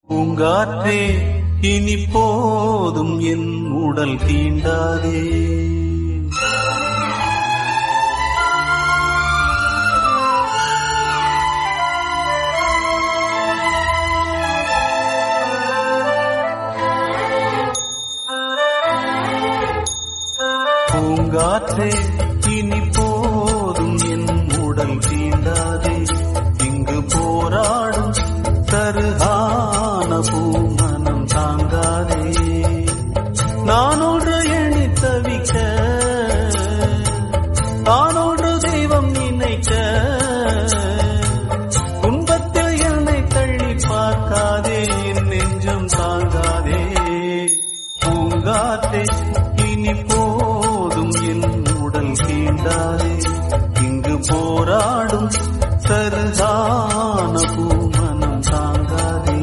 பூங்காற்றே இனி போதும் என் உடல் தீண்டாதே. பூங்காற்றே இனி போதும் என் உடல் தீண்டாதே. இங்கு போராடும் தருகான பூமனம் தாங்காதே. நானொன்று எண்ணி தவிக்க, தானொன்று தெய்வம் நினைக்க, துன்பத்தில் என்னை தள்ளி பார்க்காதே, என் நெஞ்சம் தாங்காதே. பூங்காற்றே இனி போதும் என் உடல் தீண்டாதே. இங்கு போராடும் தருகான பூமனம் தாங்காதே.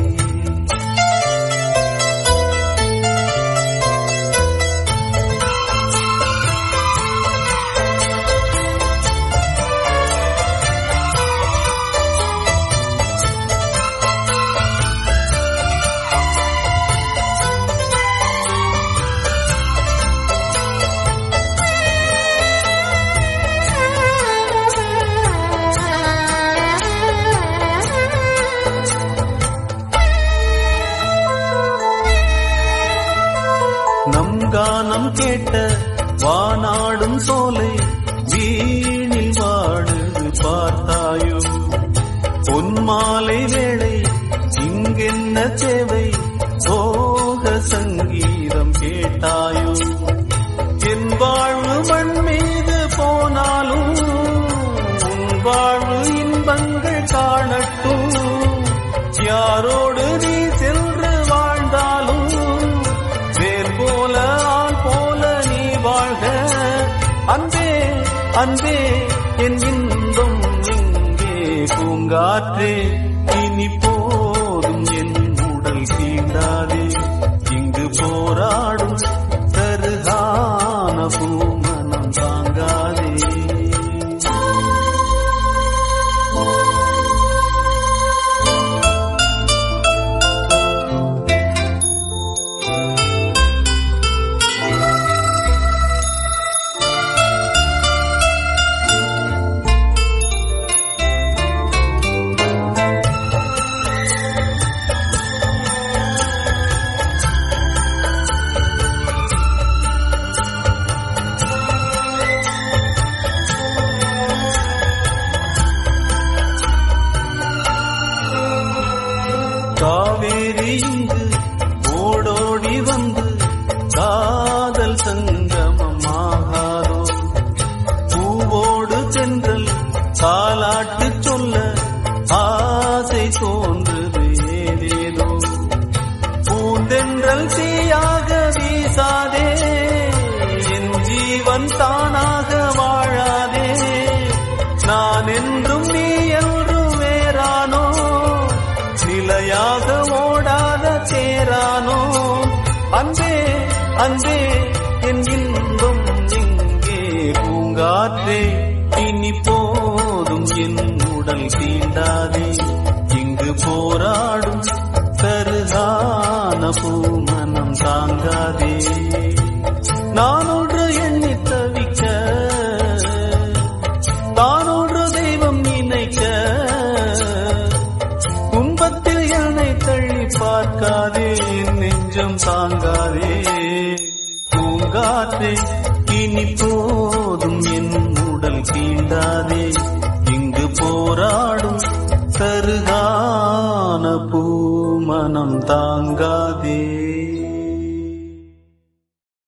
நம் கானம் கேட்ட வானாடும் சோலை வீணில் வாழுது பார்த்தாயோ. பொன்மாலை வேளை இங்கென்ன தேவை, சோக சங்கீதம் கேட்டாயோ. என் வாழ்வு மண் மீது போனாலும் உன் வாழ்வு இன்பங்கள் காணட்டும். யாரோடு நீ சென்று வாழ்ந்தாலும் வேர் போல ஆள் போல நீ வாழ்க. அன்பே அன்பே என் இன்பம் எங்கே. பூங்காற்றே இனி போதும் என் உடல் தீண்டாதே. இங்கு போராடும் தருகான பூமனம் தாங்காதே. காவேரி இங்கு ஓடோடி வந்து காதல் சங்கமம் ஆகாதோ. பூவோடு சென்றல் தாலாட்டு சொல்ல ஆசை தோன்றுது ஏதேதோ. பூந்தென்றல் தீயாக வீசாதே, என் ஜீவன் தானாக வாழாதே. நான் என்றும் நீ என்றும் வேறானோ, நிலையாக ஓடாத தேரானோ. அன்பே அன்பே என் இன்பம் எங்கே. பூங்காற்றே இனி போதும் என் உடல் தீண்டாதே. இங்கு போராடும் தருகான பூமனம் தாங்காதே. நானொன்று எண்ணி தவிக்க, தானொன்று தெய்வம் நினைக்க, துன்பத்தில் என்னை தள்ளி பார்க்காதே, நெஞ்சம் தாங்காதே. பூங்காற்றே இனி போதும் என் உடல் தீண்டாதே. இங்கு போராடும் தருகான பூமனம் தாங்காதே.